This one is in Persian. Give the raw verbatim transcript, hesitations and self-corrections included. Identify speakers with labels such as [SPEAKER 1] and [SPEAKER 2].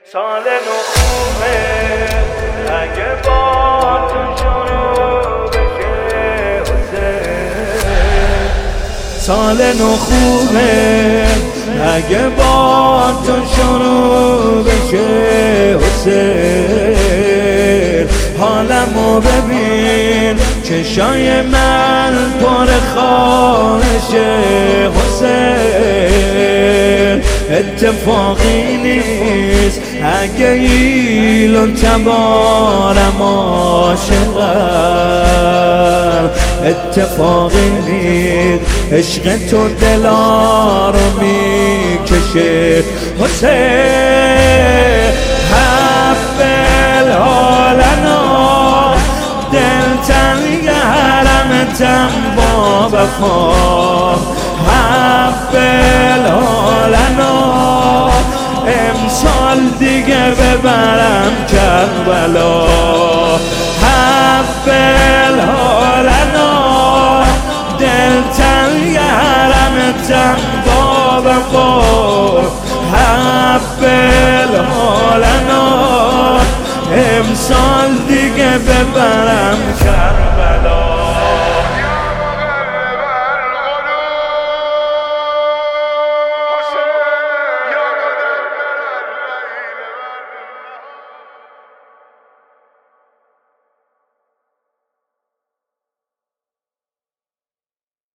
[SPEAKER 1] سال نو خوبه اگه با تو شروع بشه حسین. سال نو خوبه اگه با تو شروع بشه حسین. حالمو ببین چشای من پر خواهشه حسین. اتفاقی نیست اگه ایلون تبارم عاشقم. اتفاقی نیست عشق تو دلا رو میکشه حسین. حفل حالنا دل تنگرمتم با وفا. حفل حالنا امسال دیگه ببرم کربلا. حفل حالنا دل تنگرمتم با وفا. حفل